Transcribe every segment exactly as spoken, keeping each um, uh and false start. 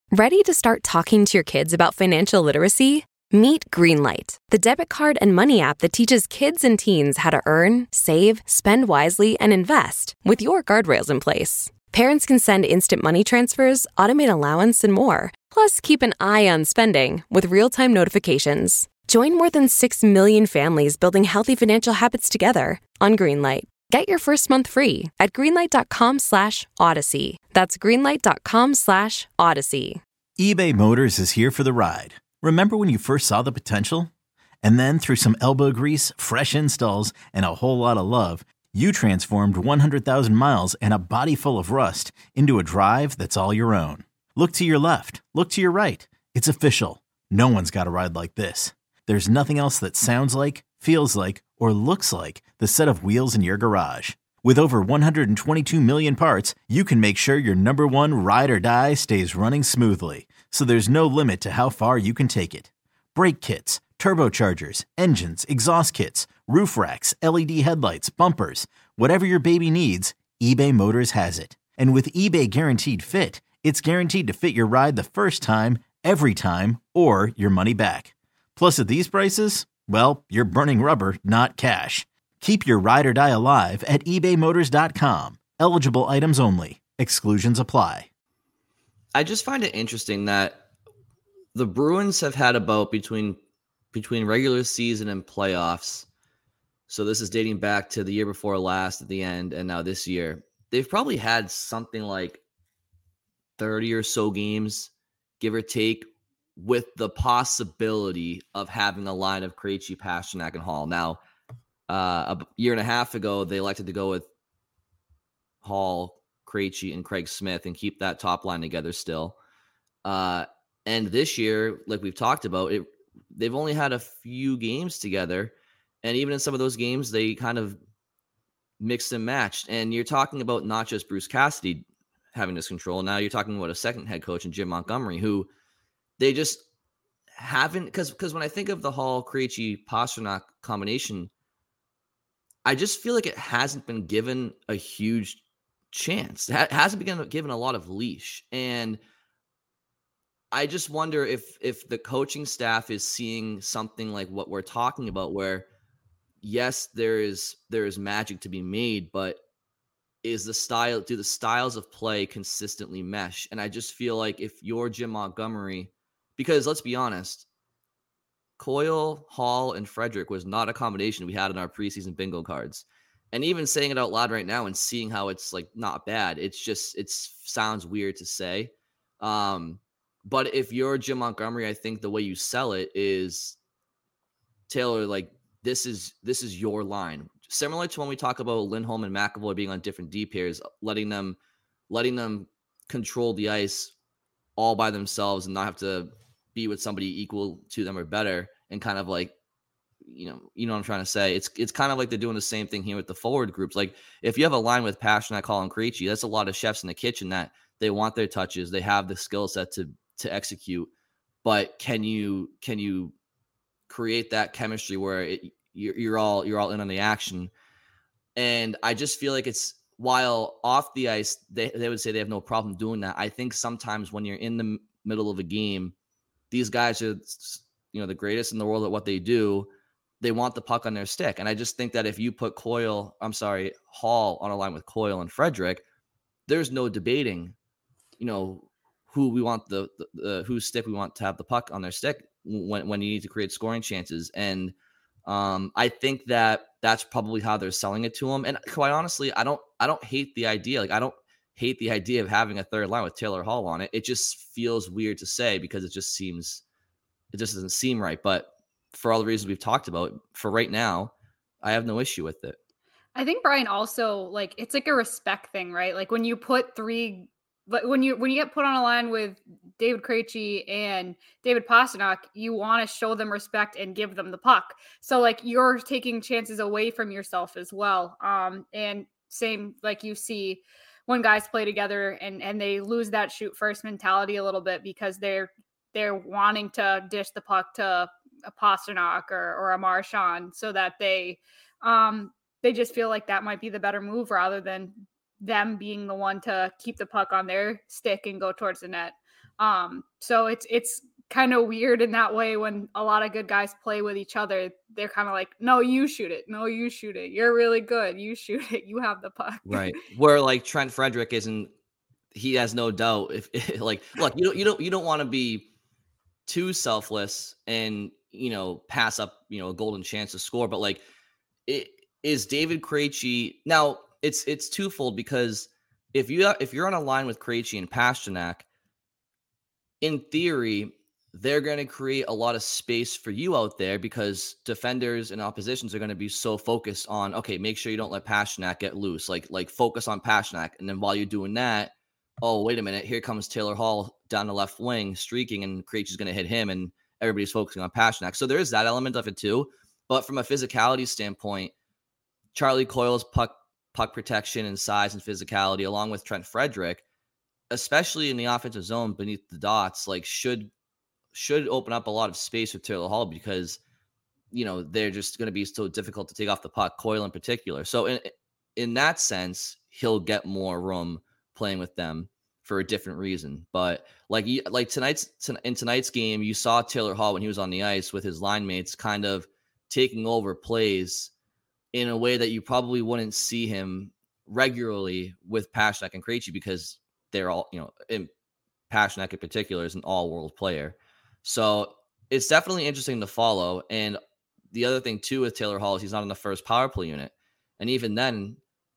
Ready to start talking to your kids about financial literacy? Meet Greenlight, the debit card and money app that teaches kids and teens how to earn, save, spend wisely, and invest with your guardrails in place. Parents can send instant money transfers, automate allowance, and more. Plus, keep an eye on spending with real-time notifications. Join more than six million families building healthy financial habits together on Greenlight. Get your first month free at greenlight.com slash odyssey. That's greenlight.com slash odyssey. eBay Motors is here for the ride. Remember when you first saw the potential? And then through some elbow grease, fresh installs, and a whole lot of love, you transformed one hundred thousand miles and a body full of rust into a drive that's all your own. Look to your left. Look to your right. It's official. No one's got a ride like this. There's nothing else that sounds like, feels like, or looks like the set of wheels in your garage. With over one hundred twenty-two million parts, you can make sure your number one ride or die stays running smoothly. So there's no limit to how far you can take it. Brake kits, turbochargers, engines, exhaust kits, roof racks, L E D headlights, bumpers, whatever your baby needs, eBay Motors has it. And with eBay Guaranteed Fit, it's guaranteed to fit your ride the first time, every time, or your money back. Plus, at these prices, well, you're burning rubber, not cash. Keep your ride or die alive at ebay motors dot com. Eligible items only. Exclusions apply. I just find it interesting that the Bruins have had about between between regular season and playoffs. So this is dating back to the year before last at the end, and now this year. They've probably had something like thirty or so games, give or take, with the possibility of having a line of Krejci, Pastrnak, and Hall. Now, uh, a year and a half ago, they elected to go with Hall, Krejci, and Craig Smith and keep that top line together still. Uh, and this year, like we've talked about, it they've only had a few games together. And even in some of those games, they kind of mixed and matched. And you're talking about not just Bruce Cassidy having this control. Now you're talking about a second head coach in Jim Montgomery, who they just haven't, because because when I think of the Hall, Krejci, Pastrnak combination, I just feel like it hasn't been given a huge chance. It ha- hasn't been given a lot of leash. And I just wonder if if the coaching staff is seeing something like what we're talking about, where yes, there is there is magic to be made, but is the style, do the styles of play consistently mesh? And I just feel like if you're Jim Montgomery, because let's be honest, Coyle, Hall, and Frederic was not a combination we had in our preseason bingo cards. And even saying it out loud right now and seeing how it's like not bad, it's just, it sounds weird to say. Um, but if you're Jim Montgomery, I think the way you sell it is, Taylor, like, this is this is your line. Similar to when we talk about Lindholm and McAvoy being on different D pairs, letting them letting them control the ice all by themselves and not have to be with somebody equal to them or better, and kind of like, you know, you know what I'm trying to say. It's it's kind of like they're doing the same thing here with the forward groups. Like if you have a line with Pastrnak, Hall, and Krejci, that's a lot of chefs in the kitchen that they want their touches, they have the skill set to to execute, but can you can you create that chemistry where it, you're, you're all you're all in on the action? And I just feel like it's, while off the ice they, they would say they have no problem doing that, I think sometimes when you're in the m- middle of a game, these guys are, you know, the greatest in the world at what they do. They want the puck on their stick. And I just think that if you put Coyle, I'm sorry, Hall on a line with Coyle and Frederic, there's no debating, you know, who we want the, the, the whose stick we want to have the puck on their stick when, when you need to create scoring chances. And um, I think that that's probably how they're selling it to them. And quite honestly, I don't, I don't hate the idea. Like, I don't hate the idea of having a third line with Taylor Hall on it. It just feels weird to say because it just seems, it just doesn't seem right. But for all the reasons we've talked about, for right now, I have no issue with it. I think, Brian, also, like, it's like a respect thing, right? Like when you put three, but when you when you get put on a line with David Krejci and David Pastrnak, you want to show them respect and give them the puck. So like you're taking chances away from yourself as well. Um, and same, like you see when guys play together and and they lose that shoot first mentality a little bit because they're they're wanting to dish the puck to a Pastrnak or or a Marchand so that they um they just feel like that might be the better move rather than them being the one to keep the puck on their stick and go towards the net. Um, so it's it's kind of weird in that way when a lot of good guys play with each other. They're kind of like, no, you shoot it. No, you shoot it. You're really good. You shoot it. You have the puck. Right. Where like Trent Frederic isn't, he has no doubt if like, look, you don't, you don't, you don't want to be too selfless and, you know, pass up, you know, a golden chance to score. But like, it is David Krejci. Now it's, it's twofold, because if you, if you're on a line with Krejci and Pastrnak, in theory, they're going to create a lot of space for you out there, because defenders and oppositions are going to be so focused on, okay, make sure you don't let Pastrnak get loose. Like, like focus on Pastrnak. And then while you're doing that, oh, wait a minute, here comes Taylor Hall down the left wing streaking, and Krejci's going to hit him, and everybody's focusing on Pastrnak. So there is that element of it too. But from a physicality standpoint, Charlie Coyle's puck, puck protection and size and physicality, along with Trent Frederic, especially in the offensive zone beneath the dots, like should should open up a lot of space with Taylor Hall, because, you know, they're just going to be so difficult to take off the puck, Coyle in particular. So in in that sense, he'll get more room playing with them for a different reason. But like like tonight's in tonight's game, you saw Taylor Hall when he was on the ice with his line mates kind of taking over plays in a way that you probably wouldn't see him regularly with Pastrnak and Krejci, because they're all, you know, in Pastrnak in particular is an all-world player. So it's definitely interesting to follow. And the other thing too with Taylor Hall is he's not on the first power play unit. And even then,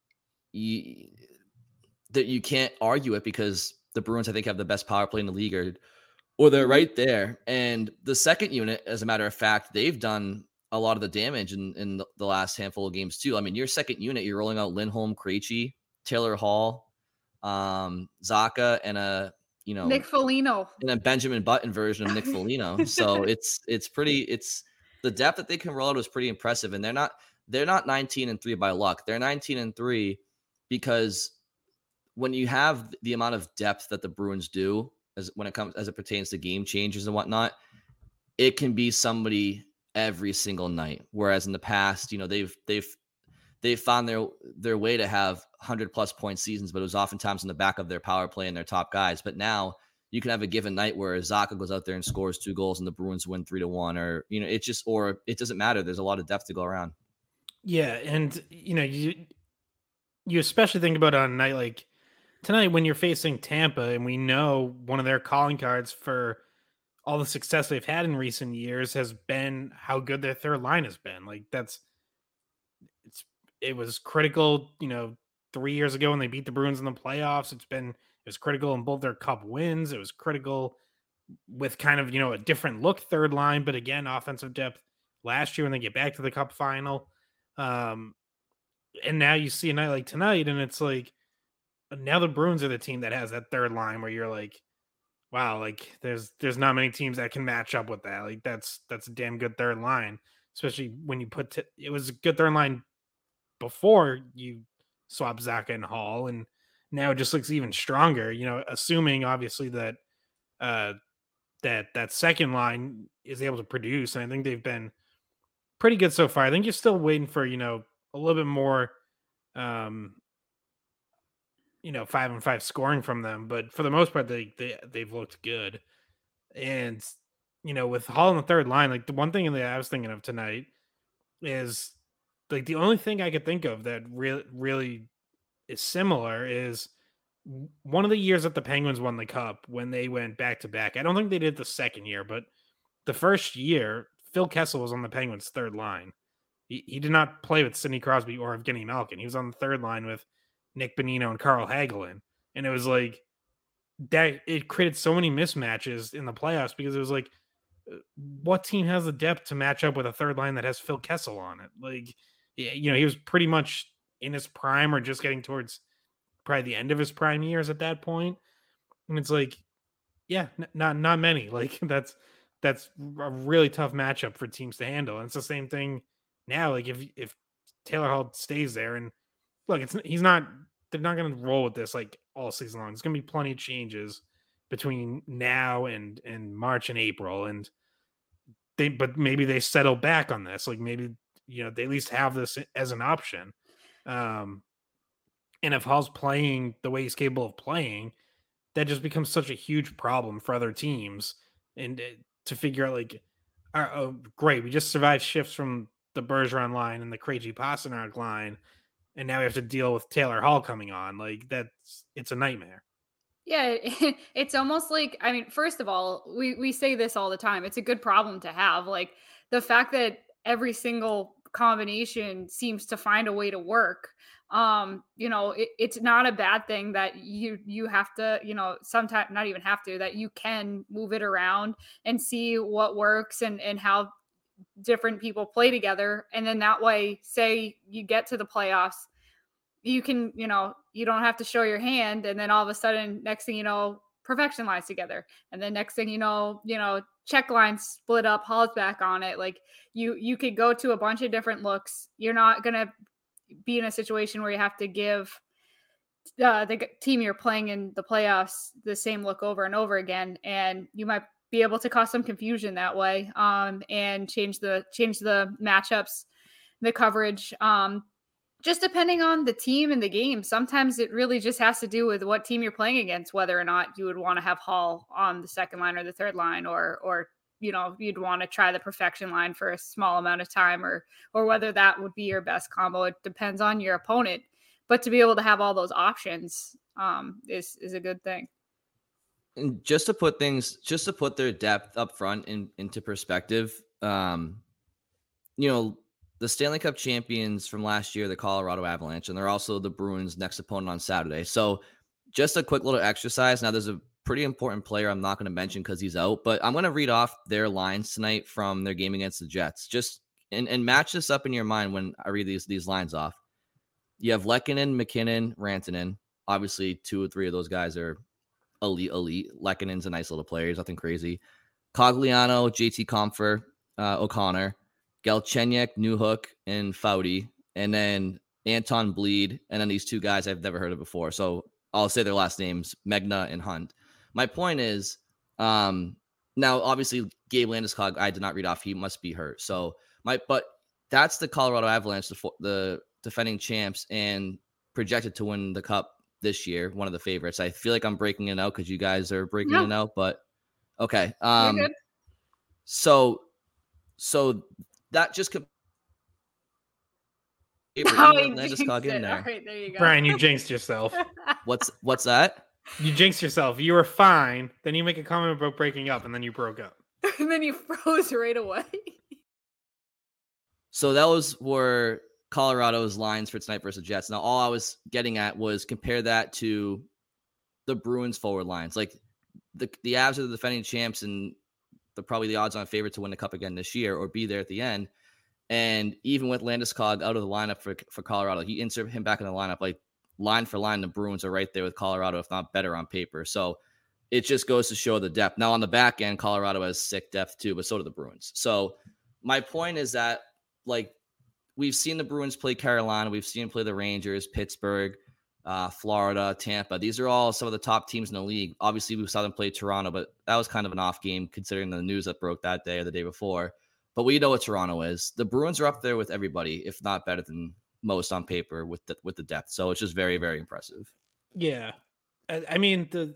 you, that you can't argue it, because the Bruins, I think, have the best power play in the league, or, or they're right there. And the second unit, as a matter of fact, they've done a lot of the damage in, in the last handful of games too. I mean, your second unit, you're rolling out Lindholm, Krejci, Taylor Hall, um, Zacha, and a, you know, Nick Foligno, and a Benjamin Button version of Nick Foligno. So it's, it's pretty, it's the depth that they can roll out is pretty impressive. And they're not, they're not nineteen and three by luck. They're nineteen and three because when you have the amount of depth that the Bruins do, as when it comes, as it pertains to game changers and whatnot, it can be somebody every single night. Whereas in the past, you know, they've, they've, they've found their, their way to have one hundred plus point seasons, but it was oftentimes in the back of their power play and their top guys. But now you can have a given night where Zacha goes out there and scores two goals and the Bruins win three to one, or, you know, it just, or it doesn't matter. There's a lot of depth to go around. Yeah. And, you know, you, you especially think about on a night like tonight when you're facing Tampa, and we know one of their calling cards for all the success they've had in recent years has been how good their third line has been. Like that's, it's, it was critical, you know, three years ago when they beat the Bruins in the playoffs. It's been, it was critical in both their cup wins. It was critical with kind of, you know, a different look third line, but again, offensive depth last year when they get back to the cup final. Um, and now you see a night like tonight, and it's like, now the Bruins are the team that has that third line where you're like, wow, like there's there's not many teams that can match up with that. Like that's that's a damn good third line, especially when you put t- it was a good third line before you swap Zacha and Hall, and now it just looks even stronger. You know, assuming obviously that uh, that that second line is able to produce, and I think they've been pretty good so far. I think you're still waiting for, you know, a little bit more. Um, you know, five and five scoring from them, but for the most part, they, they, they've looked good. And, you know, with Hall in the third line, like the one thing that I was thinking of tonight is like the only thing I could think of that really, really is similar is one of the years that the Penguins won the cup when they went back to back. I don't think they did the second year, but the first year, Phil Kessel was on the Penguins third line. He, he did not play with Sidney Crosby or Evgeny Malkin. He was on the third line with Nick Bonino and Carl Hagelin. And it was like that, it created so many mismatches in the playoffs because it was like, what team has the depth to match up with a third line that has Phil Kessel on it? Like, you know, he was pretty much in his prime or just getting towards probably the end of his prime years at that point. And it's like, yeah, n- not, not many. Like that's, that's a really tough matchup for teams to handle. And it's the same thing now. Like if, if Taylor Hall stays there, and look, it's he's not. They're not going to roll with this like all season long. There's going to be plenty of changes between now and and March and April, and they. But maybe they settle back on this. Like maybe, you know, they at least have this as an option. Um, and if Hall's playing the way he's capable of playing, that just becomes such a huge problem for other teams. And uh, to figure out like, uh, oh, great, we just survived shifts from the Bergeron line and the Krejci Pastrnak line, and now we have to deal with Taylor Hall coming on. Like that's it's a nightmare. Yeah, it's almost like, I mean, first of all, we we say this all the time. It's a good problem to have. Like the fact that every single combination seems to find a way to work. Um, you know, it, it's not a bad thing that you you have to, you know, sometimes not even have to, that you can move it around and see what works and and how different people play together. And then that way, say you get to the playoffs, you can, you know, you don't have to show your hand. And then all of a sudden, next thing you know, perfection lines together. And then next thing you know, you know, check lines split up, Hall's back on it. Like you, you could go to a bunch of different looks. You're not going to be in a situation where you have to give uh, the team you're playing in the playoffs the same look over and over again. And you might be able to cause some confusion that way um, and change the, change the matchups, the coverage. Um, Just depending on the team and the game, sometimes it really just has to do with what team you're playing against, whether or not you would want to have Hall on the second line or the third line, or, or, you know, you'd want to try the perfection line for a small amount of time, or, or whether that would be your best combo. It depends on your opponent, but to be able to have all those options um, is, is a good thing. And just to put things, just to put their depth up front in, into perspective, um, you know, the Stanley Cup champions from last year, the Colorado Avalanche, and they're also the Bruins' next opponent on Saturday. So just a quick little exercise. Now, there's a pretty important player I'm not going to mention because he's out, but I'm going to read off their lines tonight from their game against the Jets. Just and, and match this up in your mind when I read these, these lines off. You have Lehkonen, McKinnon, Rantanen. Obviously, two or three of those guys are elite, elite. Lekkonen's a nice little player. He's nothing crazy. Cogliano, J T Compher, uh, O'Connor. Galchenyuk, Newhook, and Foudy, and then Anton Bleed, and then these two guys I've never heard of before. So I'll say their last names, Megna and Hunt. My point is, um, now obviously Gabe Landeskog, I did not read off. He must be hurt. So my, but that's the Colorado Avalanche, the, the defending champs, and projected to win the cup this year. One of the favorites. I feel like I'm breaking it out because you guys are breaking No. it out, but okay. Um, You're good. so, so. That just could. Oh, you Landeskog jinxed in it. there. All right, there you go. Brian, you jinxed yourself. What's what's that? You jinxed yourself. You were fine. Then you make a comment about breaking up, and then you broke up. And then you froze right away. So those were Colorado's lines for tonight versus Jets. Now, all I was getting at was compare that to the Bruins forward lines. Like the the Avs are the defending champs and the probably the odds-on favorite to win the cup again this year or be there at the end. And even with Landeskog out of the lineup for, for Colorado, he inserted him back in the lineup. Like line for line, the Bruins are right there with Colorado, if not better on paper. So it just goes to show the depth. Now on the back end, Colorado has sick depth too, but so do the Bruins. So my point is that like we've seen the Bruins play Carolina, we've seen them play the Rangers, Pittsburgh, Uh, Florida, Tampa. These are all some of the top teams in the league. Obviously, we saw them play Toronto, but that was kind of an off game considering the news that broke that day or the day before. But we know what Toronto is. The Bruins are up there with everybody, if not better than most on paper with the, with the depth. So it's just very, very impressive. Yeah. I, I mean, the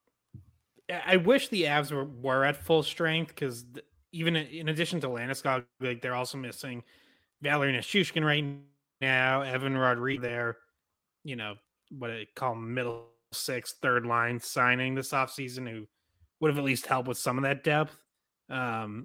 I wish the Avs were, were at full strength because even in addition to Landeskog, like they're also missing Valeri Nichushkin right now, Evan Rodriguez there, you know, what I call middle six, third line signing this offseason who would have at least helped with some of that depth. Um,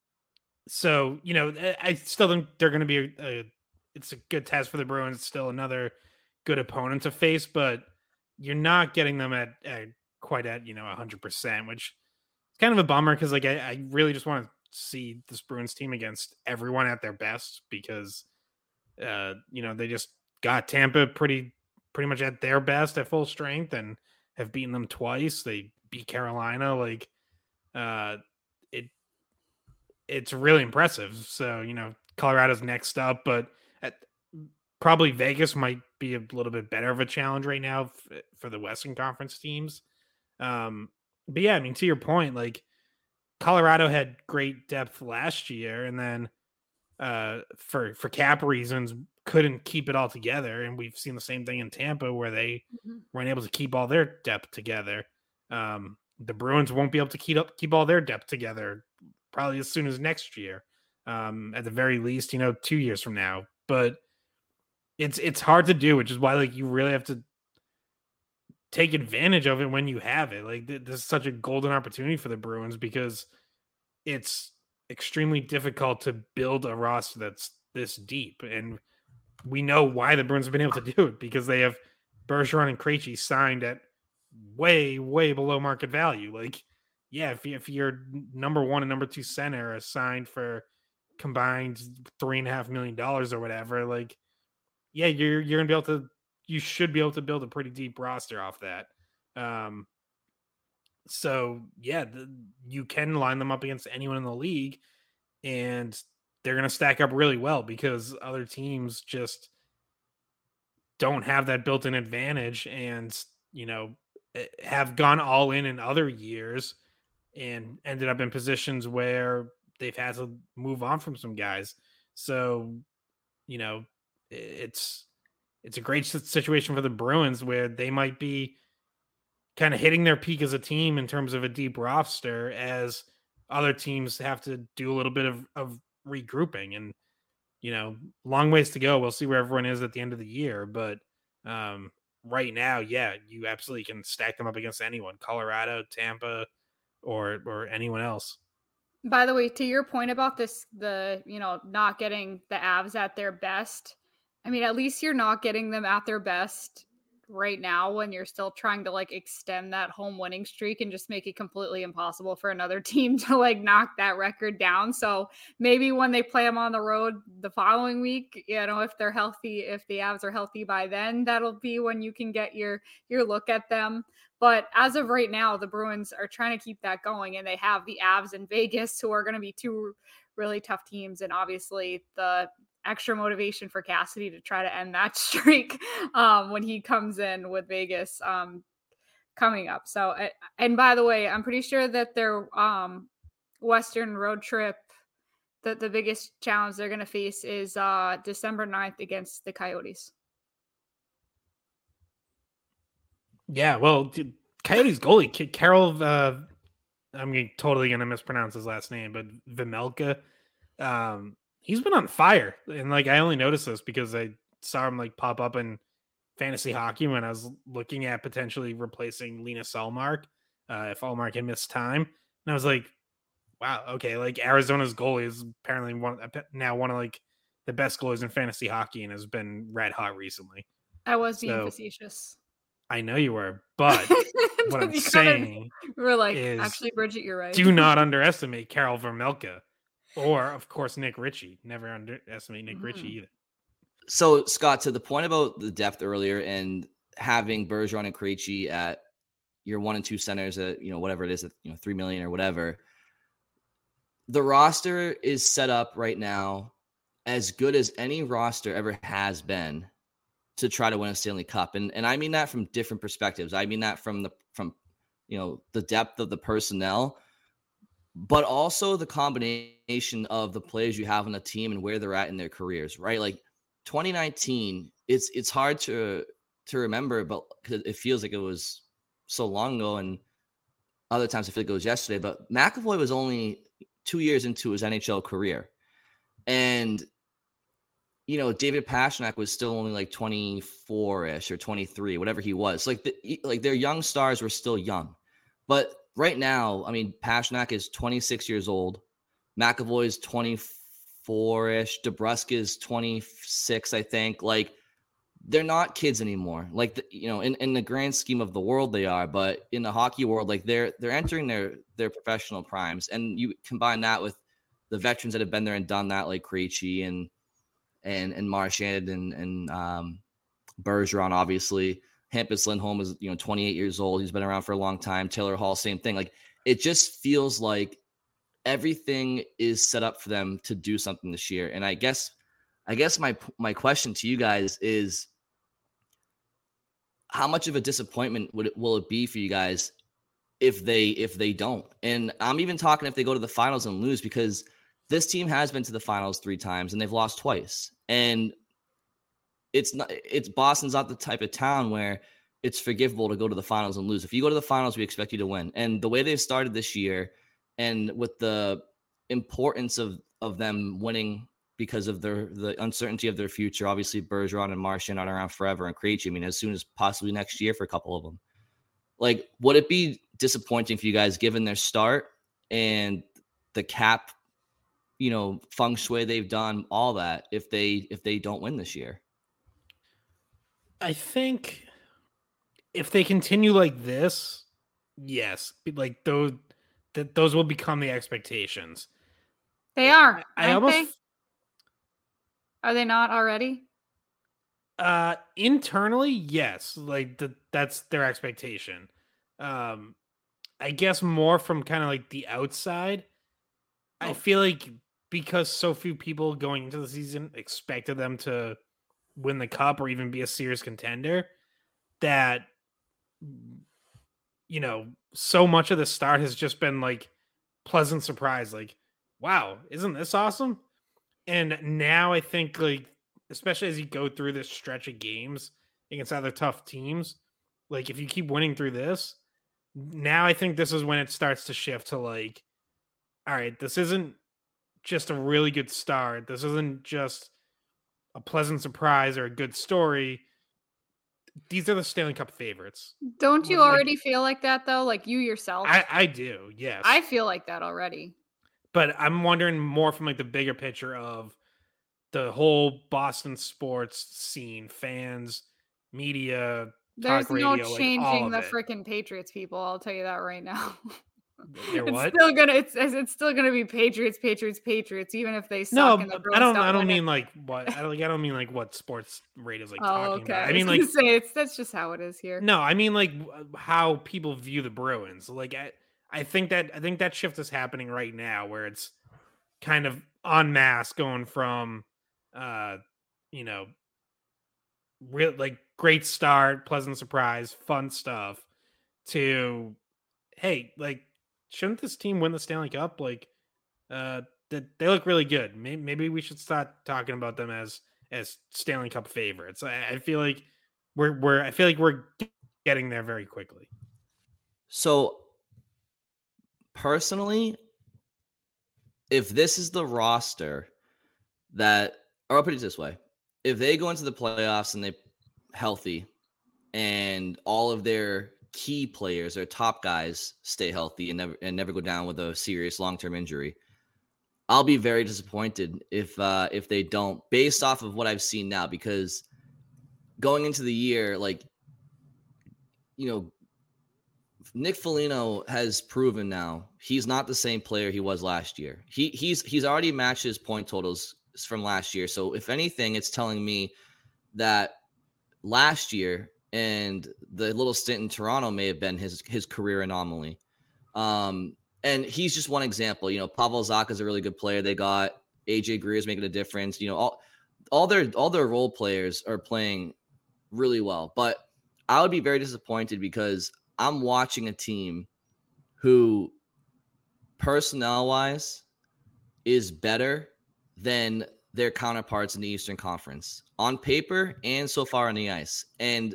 so, you know, I still think they're going to be a, a, it's a good test for the Bruins. It's still another good opponent to face, but you're not getting them at, at quite at, you know, one hundred percent, which is kind of a bummer because, like, I, I really just want to see this Bruins team against everyone at their best because, uh, you know, they just got Tampa pretty pretty much at their best at full strength and have beaten them twice. They beat Carolina. Like, uh, it, it's really impressive. So, you know, Colorado's next up, but at, probably Vegas might be a little bit better of a challenge right now f- for the Western Conference teams. Um, but yeah, I mean, to your point, like Colorado had great depth last year and then uh, for, for cap reasons, couldn't keep it all together. And we've seen the same thing in Tampa where they mm-hmm. weren't able to keep all their depth together. Um, the Bruins won't be able to keep up, keep all their depth together probably as soon as next year. Um, at the very least, you know, two years from now. But it's it's hard to do, which is why like you really have to take advantage of it when you have it. Like th- this is such a golden opportunity for the Bruins because it's extremely difficult to build a roster that's this deep. And we know why the Bruins have been able to do it because they have Bergeron and Krejci signed at way, way below market value. Like, yeah, if, you, if your number one and number two center are signed for combined three and a half million dollars or whatever, like, yeah, you're you're gonna be able to, you should be able to build a pretty deep roster off that. Um, so yeah, the, you can line them up against anyone in the league, and they're gonna stack up really well because other teams just don't have that built-in advantage, and you know have gone all in in other years and ended up in positions where they've had to move on from some guys. So, you know, it's it's a great situation for the Bruins where they might be kind of hitting their peak as a team in terms of a deep roster as other teams have to do a little bit of, of regrouping. And, you know, long ways to go. We'll see where everyone is at the end of the year. But um, right now, yeah, you absolutely can stack them up against anyone, Colorado, Tampa, or or anyone else. By the way, to your point about this, the, you know, not getting the Avs at their best, I mean, at least you're not getting them at their best right now when you're still trying to like extend that home winning streak and just make it completely impossible for another team to like knock that record down. So maybe when they play them on the road the following week, you know, if they're healthy, if the Avs are healthy by then, that'll be when you can get your, your look at them. But as of right now, the Bruins are trying to keep that going, and they have the Avs in Vegas, who are going to be two really tough teams. And obviously the extra motivation for Cassidy to try to end that streak um, when he comes in with Vegas um, coming up. So, and by the way, I'm pretty sure that their um, Western road trip, that the biggest challenge they're going to face is uh, December ninth against the Coyotes. Yeah, well, dude, Coyotes goalie, Carol, uh, I'm totally going to mispronounce his last name, but Vejmelka, um, he's been on fire. And like, I only noticed this because I saw him like pop up in fantasy hockey when I was looking at potentially replacing Linus Ullmark uh, if Ullmark had missed time. And I was like, wow, okay. Like Arizona's goalie is apparently one now one of like the best goalies in fantasy hockey and has been red hot recently. I was being so, facetious. I know you were, but what I'm saying we're like, is actually, Bridget, you're right. Do not underestimate Karel Vejmelka. Or, of course, Nick Ritchie. Never underestimate Nick mm. Ritchie either. So, Scott, to the point about the depth earlier and having Bergeron and Krejci at your one and two centers at, you know, whatever it is, at, you know, three million or whatever, the roster is set up right now as good as any roster ever has been to try to win a Stanley Cup. And and I mean that from different perspectives. I mean that from the, from, you know, the depth of the personnel, but also the combination of the players you have on the team and where they're at in their careers, right? Like twenty nineteen, it's it's hard to to remember, but because it feels like it was so long ago, and other times I feel like it was yesterday. But McAvoy was only two years into his N H L career, and you know David Pastrnak was still only like twenty-four-ish or twenty-three, whatever he was. Like the, like their young stars were still young, but right now, I mean, Pastrnak is twenty-six years old. McAvoy is twenty-four-ish. DeBrusk is twenty-six, I think. Like, they're not kids anymore. Like, the, you know, in, in the grand scheme of the world, they are. But in the hockey world, like, they're they're entering their their professional primes. And you combine that with the veterans that have been there and done that, like Krejci and and and Marchand and and um, Bergeron, obviously. Hampus Lindholm is, you know, twenty-eight years old. He's been around for a long time. Taylor Hall, same thing. Like, it just feels like everything is set up for them to do something this year. And I guess, I guess my my question to you guys is, how much of a disappointment would it will it be for you guys if they if they don't? And I'm even talking if they go to the finals and lose, because this team has been to the finals three times and they've lost twice. And It's not. It's Boston's not the type of town where it's forgivable to go to the finals and lose. If you go to the finals, we expect you to win. And the way they've started this year, and with the importance of of them winning because of their the uncertainty of their future, obviously Bergeron and Marchand aren't around forever, and Krejci, I mean, as soon as possibly next year for a couple of them. Like, would it be disappointing for you guys, given their start and the cap, you know, feng shui they've done, all that, if they if they don't win this year? I think if they continue like this, yes, like those that those will become the expectations. They are. I, I almost they? Are they not already? Uh, internally, yes, like the, that's their expectation. Um, I guess more from kind of like the outside. Oh. I feel like because so few people going into the season expected them to win the cup or even be a serious contender, that, you know, so much of the start has just been like pleasant surprise. Like, wow, isn't this awesome? And now I think, like, especially as you go through this stretch of games against other tough teams, like if you keep winning through this, now I think this is when it starts to shift to like, all right, this isn't just a really good start. This isn't just a pleasant surprise or a good story. These are the Stanley Cup favorites. Don't you like, already feel like that though? Like you yourself? I, I do, yes. I feel like that already. But I'm wondering more from like the bigger picture of the whole Boston sports scene, fans, media, There's talk radio, no changing like the freaking Patriots, people. I'll tell you that right now. They're it's what? still gonna it's it's still gonna be Patriots, Patriots, Patriots, even if they suck. No, and the I don't. don't I don't win mean it. like what. I don't. Like, I don't mean like what sports rate is like Oh, talking okay. about. I I mean was like gonna say it's that's just how it is here. no. I mean like how people view the Bruins. Like I, I think that I think that shift is happening right now, where it's kind of en masse going from, uh, you know, real like great start, pleasant surprise, fun stuff, to hey, like, shouldn't this team win the Stanley Cup? Like, uh, that they look really good. Maybe, maybe we should start talking about them as as Stanley Cup favorites. I, I feel like we're we're I feel like we're getting there very quickly. So, personally, if this is the roster that, or I'll put it this way, if they go into the playoffs and they healthy and all of their key players, their top guys, stay healthy and never and never go down with a serious long-term injury, I'll be very disappointed if uh, if they don't, based off of what I've seen now. Because going into the year, like, you know, Nick Foligno has proven now he's not the same player he was last year. He he's he's already matched his point totals from last year. So if anything, it's telling me that last year and the little stint in Toronto may have been his his career anomaly. Um, and he's just one example. You know, Pavel Zacha is a really good player. They got A J Greer's making a difference. You know, all all their all their role players are playing really well. But I would be very disappointed because I'm watching a team who, personnel-wise, is better than their counterparts in the Eastern Conference on paper and so far on the ice. And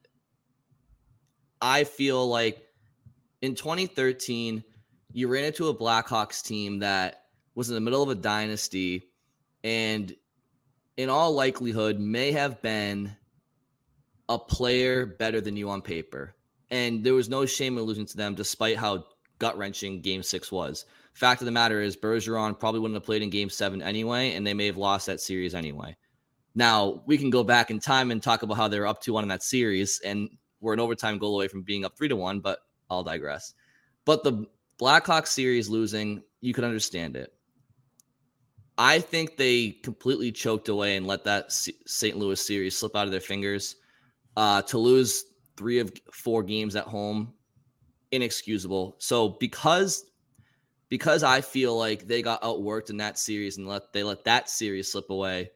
I feel like in twenty thirteen, you ran into a Blackhawks team that was in the middle of a dynasty and in all likelihood may have been a player better than you on paper. And there was no shame in losing to them, despite how gut-wrenching Game six was. Fact of the matter is, Bergeron probably wouldn't have played in Game seven anyway, and they may have lost that series anyway. Now, we can go back in time and talk about how they were up two one in that series, and we're an overtime goal away from being up three to one, but I'll digress. But the Blackhawks series losing, you could understand it. I think they completely choked away and let that Saint Louis series slip out of their fingers. Uh, to lose three of four games at home, inexcusable. So because because I feel like they got outworked in that series and let they let that series slip away,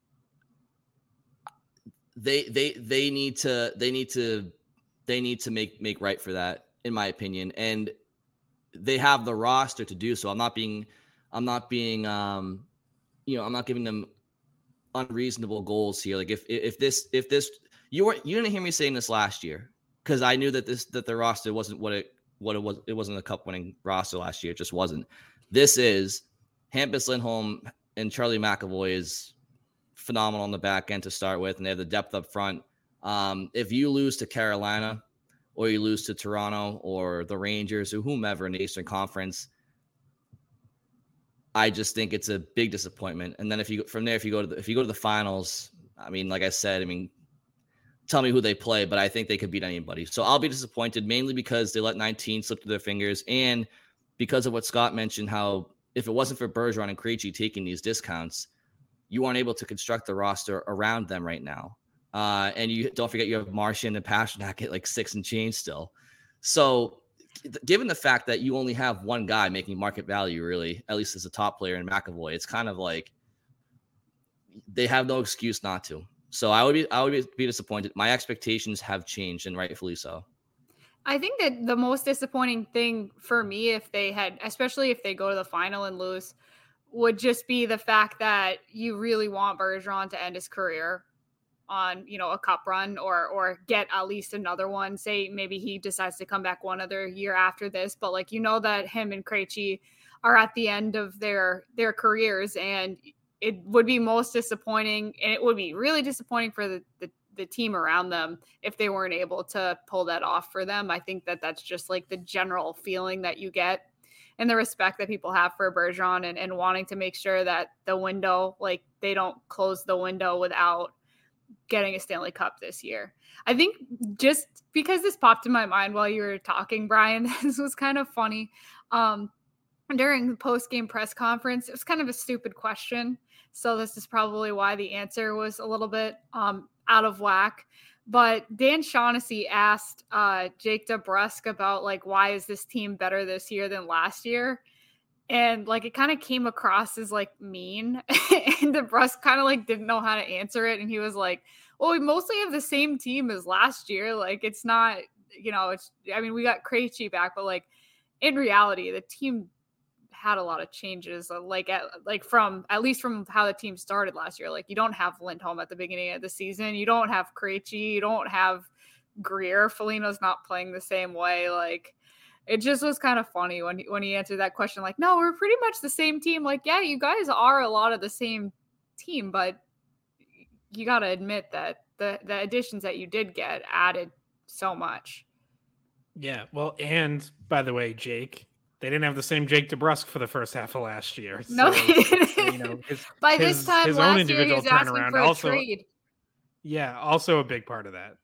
they they they need to they need to they need to make make right for that, in my opinion. And they have the roster to do so. I'm not being I'm not being um you know, I'm not giving them unreasonable goals here. Like if if this if this you weren't you didn't hear me saying this last year. because I knew that this that the roster wasn't what it what it was. It wasn't a cup winning roster last year. It just wasn't. This is Hampus Lindholm and Charlie McAvoy is phenomenal on the back end to start with, and they have the depth up front. Um, if you lose to Carolina or you lose to Toronto or the Rangers or whomever in the Eastern Conference, I just think it's a big disappointment. And then if you from there, if you go to the, if you go to the finals, I mean, like I said, I mean, tell me who they play, but I think they could beat anybody. So I'll be disappointed mainly because they let nineteen slip through their fingers, and because of what Scott mentioned, how if it wasn't for Bergeron and Krejci taking these discounts, you aren't able to construct the roster around them right now. Uh, and you don't forget you have Marchand and Pastrnak at like six and change still. So given the fact that you only have one guy making market value, really, at least as a top player in McAvoy, it's kind of like they have no excuse not to. So I would be, I would be, be disappointed. My expectations have changed, and rightfully so. I think that the most disappointing thing for me, if they had, especially if they go to the final and lose, would just be the fact that you really want Bergeron to end his career on, you know, a cup run or or get at least another one. Say maybe he decides to come back one other year after this, but like, you know, that him and Krejci are at the end of their their careers, and it would be most disappointing, and it would be really disappointing for the, the the team around them if they weren't able to pull that off for them. I think that that's just like the general feeling that you get, and the respect that people have for Bergeron, and, and wanting to make sure that the window, like they don't close the window without getting a Stanley Cup this year. I think just because this popped in my mind while you were talking, Brian, this was kind of funny. Um, during the post-game press conference, it was kind of a stupid question. So this is probably why the answer was a little bit um, out of whack. But Dan Shaughnessy asked uh, Jake DeBrusk about, like, why is this team better this year than last year? And, like, it kind of came across as, like, mean. And DeBrusk kind of, like, didn't know how to answer it. And he was like, well, we mostly have the same team as last year. Like, it's not, you know, it's, I mean, we got Krejci back, but, like, in reality, the team had a lot of changes, like at, like from at least from how the team started last year. Like, you don't have Lindholm at the beginning of the season. You don't have Krejci. You don't have Greer. Foligno's not playing the same way. Like, it just was kind of funny when when he answered that question. Like, no, we're pretty much the same team. Like, yeah, you guys are a lot of the same team, but you got to admit that the the additions that you did get added so much. Yeah, well, and by the way, Jake, they didn't have the same Jake DeBrusk for the first half of last year. So, no, you know, his, by his, this time his last own individual year, he was asking turnaround for a also, trade. Yeah, also a big part of that.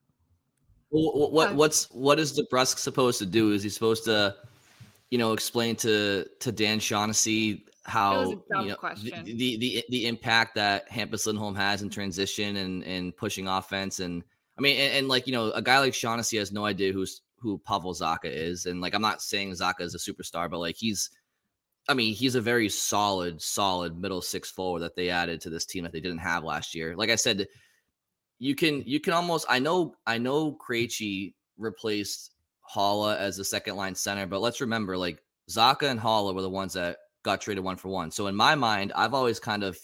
Well, what what's what is DeBrusk supposed to do? Is he supposed to, you know, explain to to Dan Shaughnessy how you know, the, the the the impact that Hampus Lindholm has in transition and and pushing offense? And I mean, and, and like, you know, a guy like Shaughnessy has no idea who's who Pavel Zacha is. And like, I'm not saying Zacha is a superstar, but like he's, I mean, he's a very solid, solid middle six forward that they added to this team that they didn't have last year. Like I said, you can, you can almost, I know, I know Krejci replaced Haula as the second line center, but let's remember, like, Zacha and Haula were the ones that got traded one for one. So in my mind, I've always kind of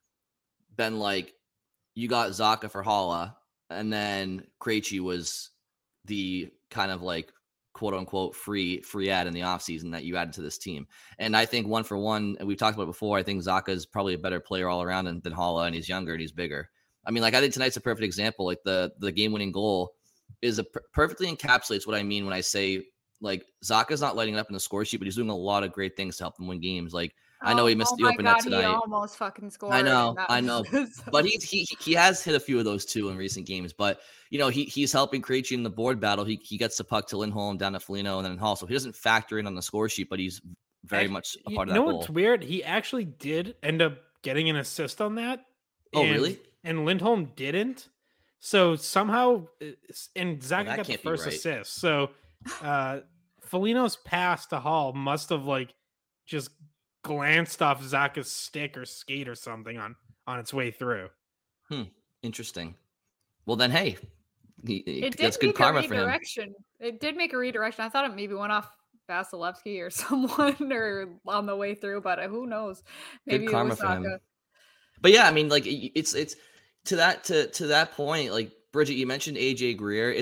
been like, you got Zacha for Haula, and then Krejci was the kind of like quote unquote free free ad in the offseason that you added to this team. And I think one for one, and we've talked about it before, I think Zacha is probably a better player all around than, than Haula, and he's younger and he's bigger. I mean, like, I think tonight's a perfect example. Like the the game winning goal is a per- perfectly encapsulates what I mean when I say, like, Zacha's not lighting it up in the score sheet, but he's doing a lot of great things to help them win games. Like, I know he missed oh the open net tonight. He almost fucking scored. I know, I know. So but he, he he has hit a few of those too in recent games. But, you know, he he's helping Krejci in the board battle. He he gets the puck to Lindholm, down to Foligno, and then Hall. So he doesn't factor in on the score sheet, but he's very Actually, much a part you of that know goal. What's weird? He actually did end up getting an assist on that. Oh, and, really? And Lindholm didn't. So somehow, and Zacha well, got the first right. assist. So uh, Foligno's pass to Hall must have like just glanced off Zacha's stick or skate or something on on its way through. Hmm. Interesting. Well, then, hey, he, it that's did good karma make a for him. redirection. It did make a redirection. I thought it maybe went off Vasilevsky or someone or on the way through, but who knows? Maybe Good karma it was for him. Zacha. But yeah, I mean, like, it's it's to that to to that point. Like, Bridget, you mentioned A J Greer. It's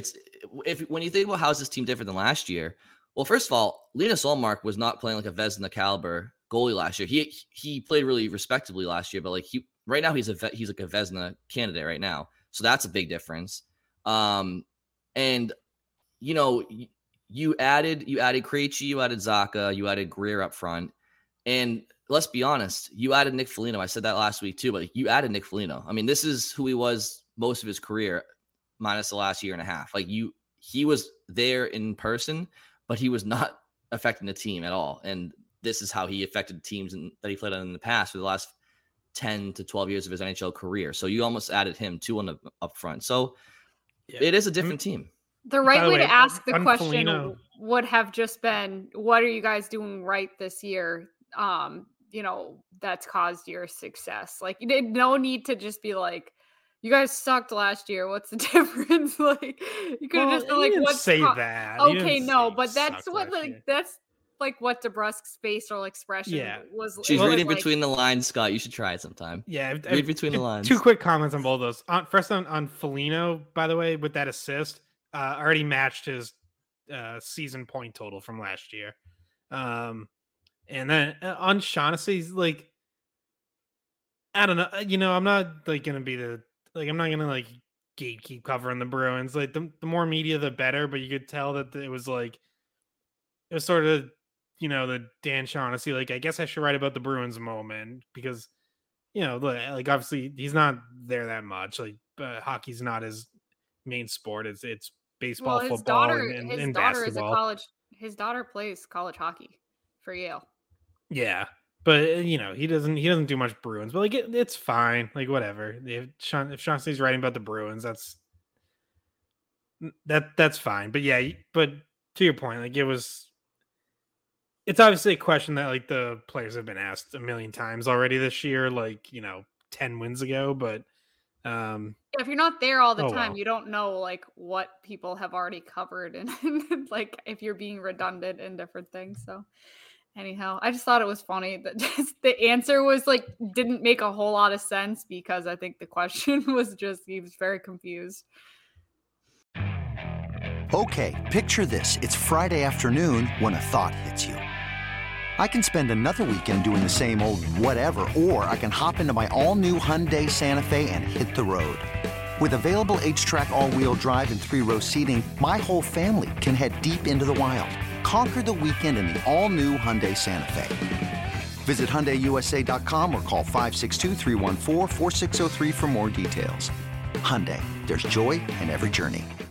if when you think about how is this team different than last year, well, first of all, Linus Ullmark was not playing like a Vezina caliber goalie last year. He he played really respectably last year, but like he right now he's a he's like a Vezina candidate right now, so that's a big difference. Um, and you know you added you added Krejci, you added Zacha, you added Greer up front, and let's be honest, you added Nick Foligno. I said that last week too, but you added Nick Foligno. I mean, this is who he was most of his career, minus the last year and a half. Like you, he was there in person, but he was not affecting the team at all. And this is how he affected teams in, that he played on in the past for the last ten to twelve years of his N H L career. So you almost added him too on the up front. So yeah. It is a different team. The right the way, way to ask the question Foligno. would have just been, what are you guys doing right this year? Um, you know, that's caused your success. Like you did no need to just be like, you guys sucked last year. What's the difference? Like you could have well, just been like, what's say co- that. Okay, no, but that's what like year. that's like what DeBrusk's facial expression yeah. was. She's was reading like, between the lines, Scott. You should try it sometime. Yeah, read I, between I, the lines. Two quick comments on both of those. On, first on, on Foligno, by the way, with that assist, uh, already matched his uh, season point total from last year. Um, and then uh, on Shaughnessy's, like, I don't know, you know, I'm not like gonna be the like I'm not gonna like gatekeep covering the Bruins. Like the, the more media, the better. But you could tell that it was like it was sort of, you know, the Dan Shaughnessy, like, I guess I should write about the Bruins moment because, you know, like obviously he's not there that much. Like uh, hockey's not his main sport. It's it's baseball, well, his football, daughter, and, and, his and daughter basketball. is a college. His daughter plays college hockey for Yale. Yeah, but you know he doesn't he doesn't do much Bruins. But like it, it's fine. Like whatever. If Sean if Shaughnessy's writing about the Bruins, that's that that's fine. But yeah, but to your point, like it was. It's obviously a question that like the players have been asked a million times already this year, like, you know, ten wins ago, but um if you're not there all the oh, time, well. you don't know like what people have already covered and, and like if you're being redundant in different things. So anyhow, I just thought it was funny that just the answer was like didn't make a whole lot of sense because I think the question was just he was very confused. Okay, picture this. It's Friday afternoon when a thought hits you. I can spend another weekend doing the same old whatever, or I can hop into my all-new Hyundai Santa Fe and hit the road. With available H-Track all-wheel drive and three-row seating, my whole family can head deep into the wild. Conquer the weekend in the all-new Hyundai Santa Fe. Visit Hyundai U S A dot com or call five six two, three one four, four six zero three for more details. Hyundai, there's joy in every journey.